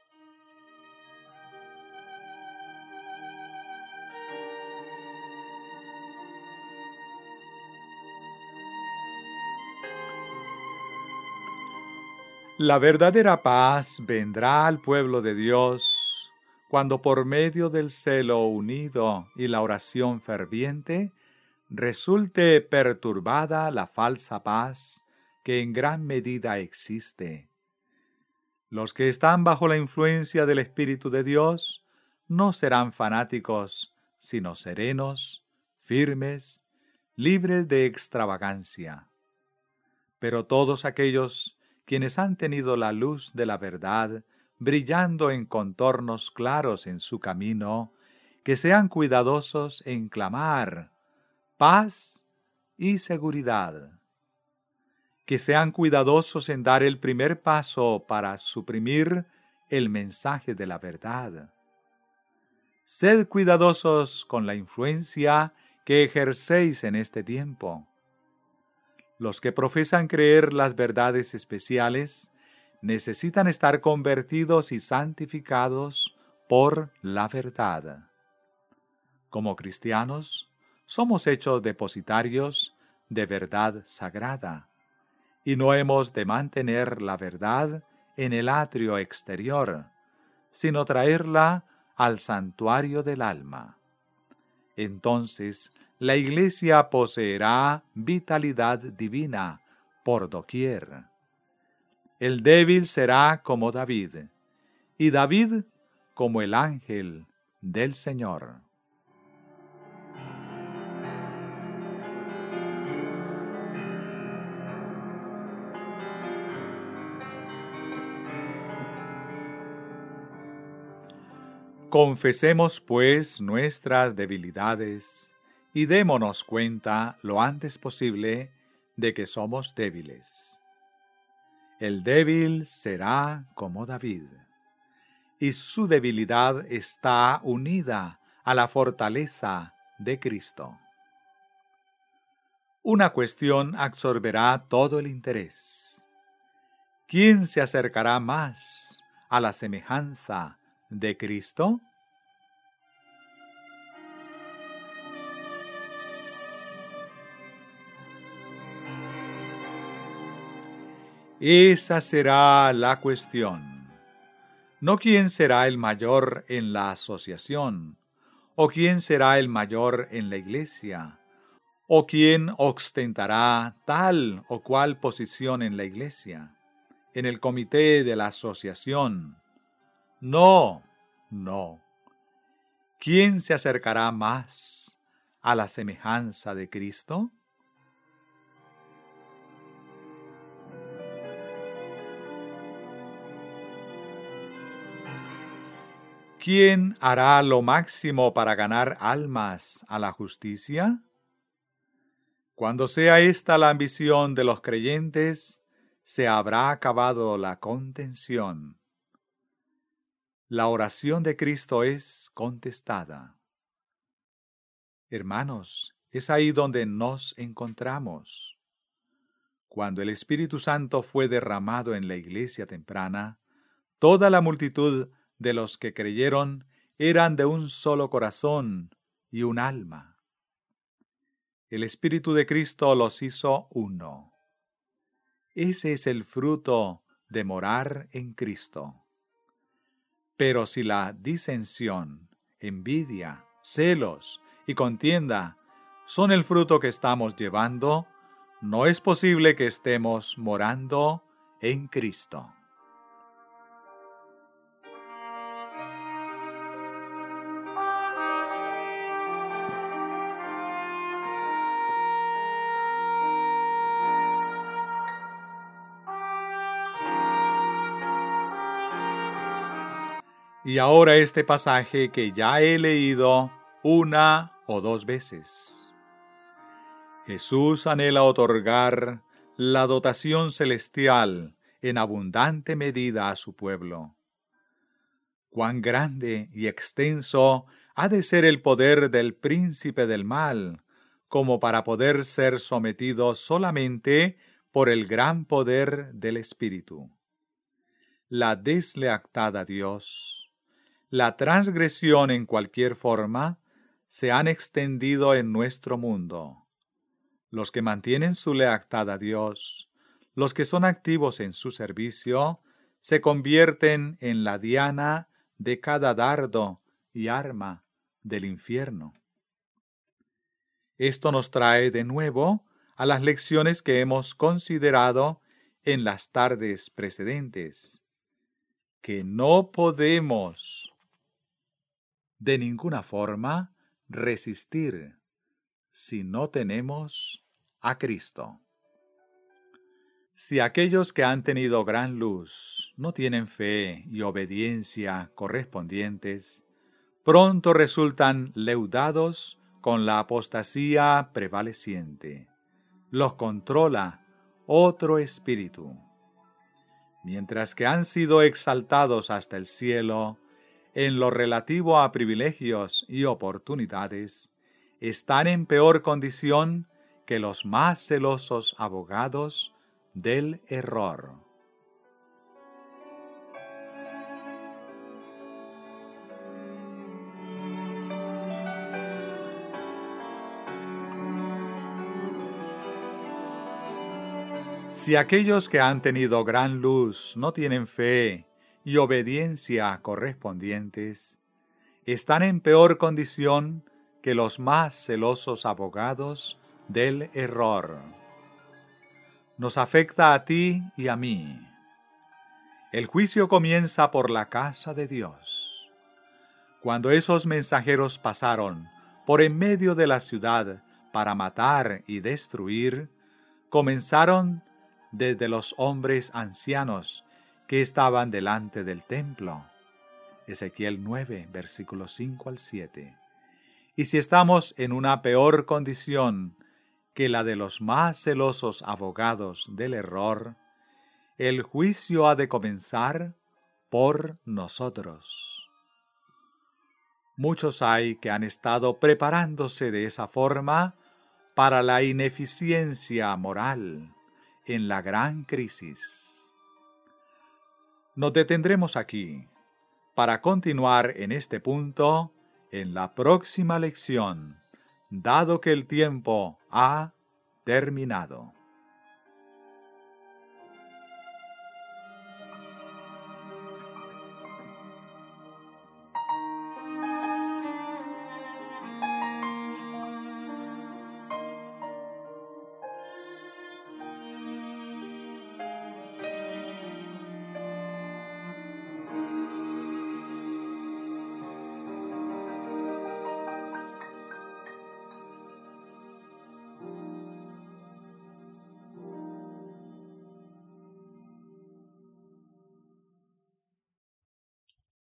La verdadera paz vendrá al pueblo de Dios cuando por medio del celo unido y la oración ferviente resulte perturbada la falsa paz que en gran medida existe. Los que están bajo la influencia del Espíritu de Dios no serán fanáticos, sino serenos, firmes, libres de extravagancia. Pero todos aquellos quienes han tenido la luz de la verdad brillando en contornos claros en su camino, que sean cuidadosos en clamar paz y seguridad. Que sean cuidadosos en dar el primer paso para suprimir el mensaje de la verdad. Sed cuidadosos con la influencia que ejercéis en este tiempo. Los que profesan creer las verdades especiales necesitan estar convertidos y santificados por la verdad. Como cristianos, somos hechos depositarios de verdad sagrada, y no hemos de mantener la verdad en el atrio exterior, sino traerla al santuario del alma. Entonces, la Iglesia poseerá vitalidad divina por doquier. El débil será como David, y David como el ángel del Señor. Confesemos pues nuestras debilidades y démonos cuenta lo antes posible de que somos débiles. El débil será como David, y su debilidad está unida a la fortaleza de Cristo. Una cuestión absorberá todo el interés. ¿quién se acercará más a la semejanza de Cristo? Esa será la cuestión. No quién será el mayor en la asociación, o quién será el mayor en la iglesia, o quién ostentará tal o cual posición en la iglesia, en el comité de la asociación. No, no. ¿Quién se acercará más a la semejanza de Cristo? ¿Quién hará lo máximo para ganar almas a la justicia? Cuando sea esta la ambición de los creyentes, se habrá acabado la contención. La oración de Cristo es contestada. Hermanos, es ahí donde nos encontramos. Cuando el Espíritu Santo fue derramado en la iglesia temprana, toda la multitud de los que creyeron eran de un solo corazón y un alma. El Espíritu de Cristo los hizo uno. Ese es el fruto de morar en Cristo. Pero si la disensión, envidia, celos y contienda son el fruto que estamos llevando, no es posible que estemos morando en Cristo. Y ahora este pasaje que ya he leído una o dos veces. Jesús anhela otorgar la dotación celestial en abundante medida a su pueblo. Cuán grande y extenso ha de ser el poder del príncipe del mal, como para poder ser sometido solamente por el gran poder del Espíritu. La deslealtad a Dios, la transgresión en cualquier forma, se han extendido en nuestro mundo. Los que mantienen su lealtad a Dios, los que son activos en su servicio, se convierten en la diana de cada dardo y arma del infierno. Esto nos trae de nuevo a las lecciones que hemos considerado en las tardes precedentes, que no podemos de ninguna forma resistir si no tenemos a Cristo. Si aquellos que han tenido gran luz no tienen fe y obediencia correspondientes, pronto resultan leudados con la apostasía prevaleciente. Los controla otro espíritu. Mientras que han sido exaltados hasta el cielo, en lo relativo a privilegios y oportunidades, están en peor condición que los más celosos abogados del error. Si aquellos que han tenido gran luz no tienen fe y obediencia correspondientes, están en peor condición que los más celosos abogados del error. Nos afecta a ti y a mí. El juicio comienza por la casa de Dios. Cuando esos mensajeros pasaron por en medio de la ciudad para matar y destruir, comenzaron desde los hombres ancianos que estaban delante del templo. Ezequiel 9, versículos 5 al 7. Y si estamos en una peor condición que la de los más celosos abogados del error, el juicio ha de comenzar por nosotros. Muchos hay que han estado preparándose de esa forma para la ineficiencia moral en la gran crisis. Nos detendremos aquí para continuar en este punto en la próxima lección, dado que el tiempo ha terminado.